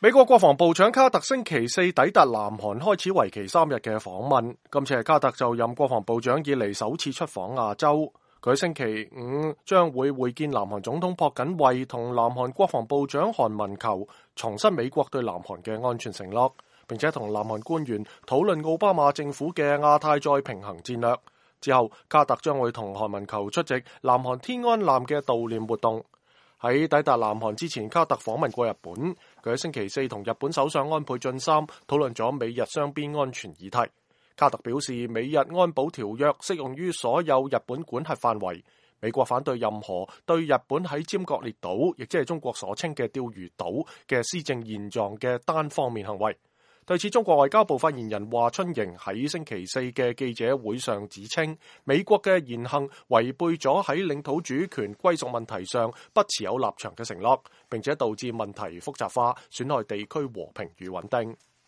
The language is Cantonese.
美國國防部長卡特星期四抵達南韓，開始為期3日嘅訪問。今次係卡特就任國防部長以嚟首次出訪亞洲。佢星期五將會會見南韓總統朴槿惠同南韓國防部長韓文球，重申美國對南韓嘅安全承諾，並且同南韓官員討論奧巴馬政府嘅亞太再平衡戰略。之後，卡特將會同韓文球出席南韓天安艦嘅悼念活動。喺抵達南韓之前，卡特訪問過日本。佢喺星期四同日本首相安倍晉三討論咗美日雙邊安全議題。卡特表示，美日安保條約適用於所有日本管轄範圍。美國反對任何對日本喺尖閣列島，亦即係中國所稱嘅釣魚島嘅施政現狀嘅單方面行為。對此，中國外交部發言人華春瑩喺星期四嘅記者會上指稱，美國嘅言行違背咗喺領土主權歸屬問題上不持有立場嘅承諾，並且導致問題複雜化，損害地區和平與穩定。